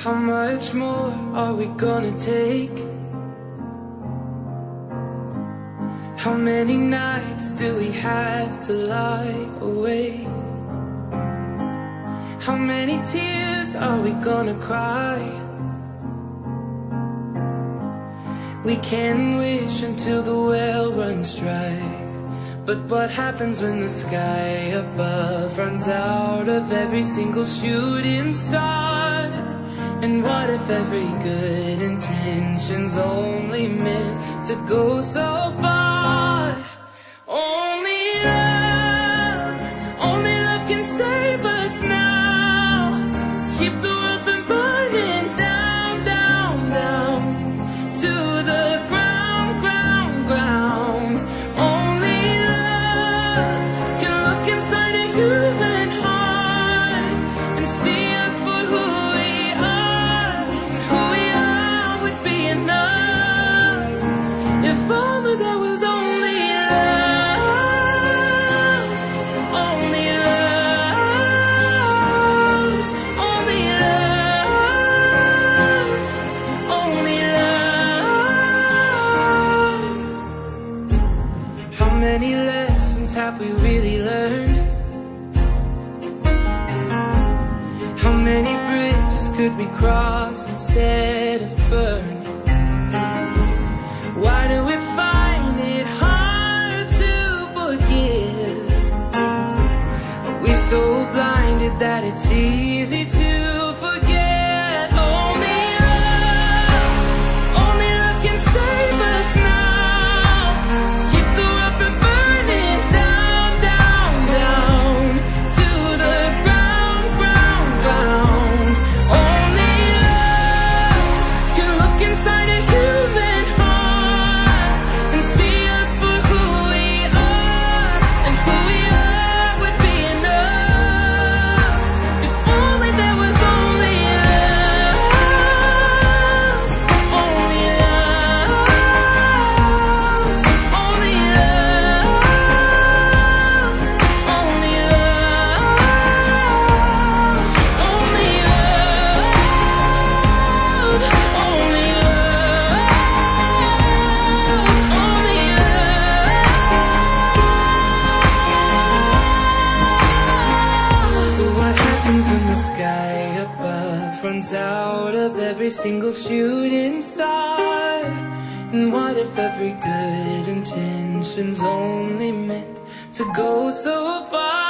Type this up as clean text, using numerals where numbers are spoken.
How much more are we gonna take? How many nights do we have to lie awake? How many tears are we gonna cry? We can wish until the well runs dry, but what happens when the sky above runs out of every single shooting star? And what if every good intention's only meant to go so far? Only love can save us now. Keep the world from burning down, down, down to the ground, ground, ground. Only love can look inside a human heart and see us for who we are. And who we are would be enough if only there was only love. Only love. Only love. Only love. How many lessons have we really learned? How many bridges could we cross instead of burn? Why do we find it hard to forgive? Are we so blinded that it's easy to forget? Only love can save us now. Keep the world from burning down, down, down to the ground, ground, ground. Only love can look inside a human heart and see us for who we are. And who we are would be enough if only there was only love. Only love. Only love. Only love. Only love. Only love. Only love. So what happens when the sky above runs out of every single shooting star? And what if every good intention's only meant to go so far?